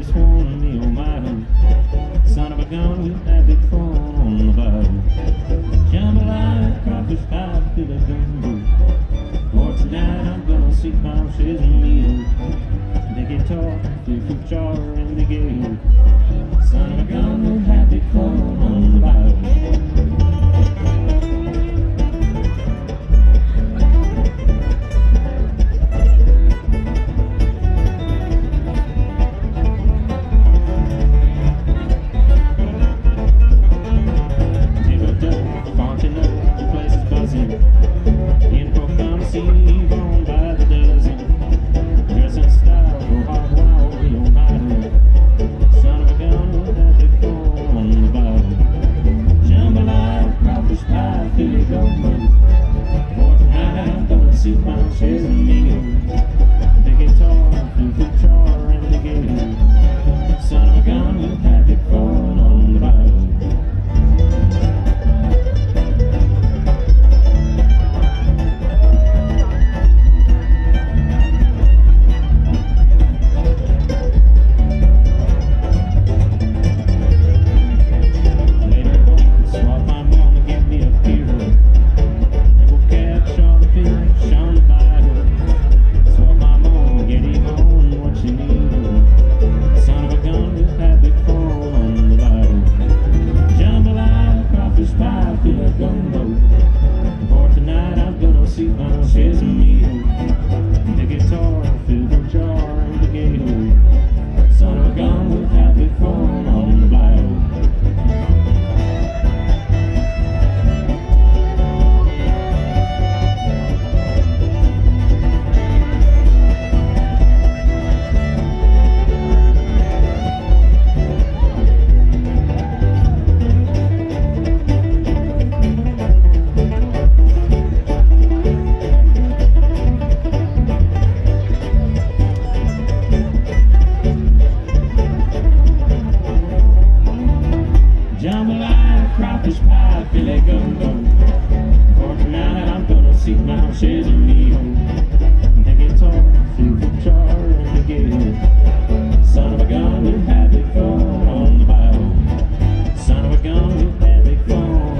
just wanted me on my own. Son of a gun, we'll have big fun on the bayou. Jambalaya, crawfish pie, filet gumbo. For tonight I'm gonna seek my shizzle meal. The guitar, the fruit jar, and the gale. Son of a gun, we'll have big fun on the bayou. Gone by the dozen, dress in style, go hog wild, we on my own. Son of a gun, we'll have big fun on the bayou. Jambalaya, crawfish pie, filet gumbo. For tonight I'm gonna see my shizzle meal. The guitar, the fruit jar, and the gale. Son of a gun, we'll have big fun on the bayou. For tonight I'm gonna see my shizzle meal. The guitar, fill the jar, and the gale. Son of a gun, we'll have big fun on the bayou. Jambalaya, crawfish pie, filet gumbo. For tonight I'm gonna seek my shizzle meal.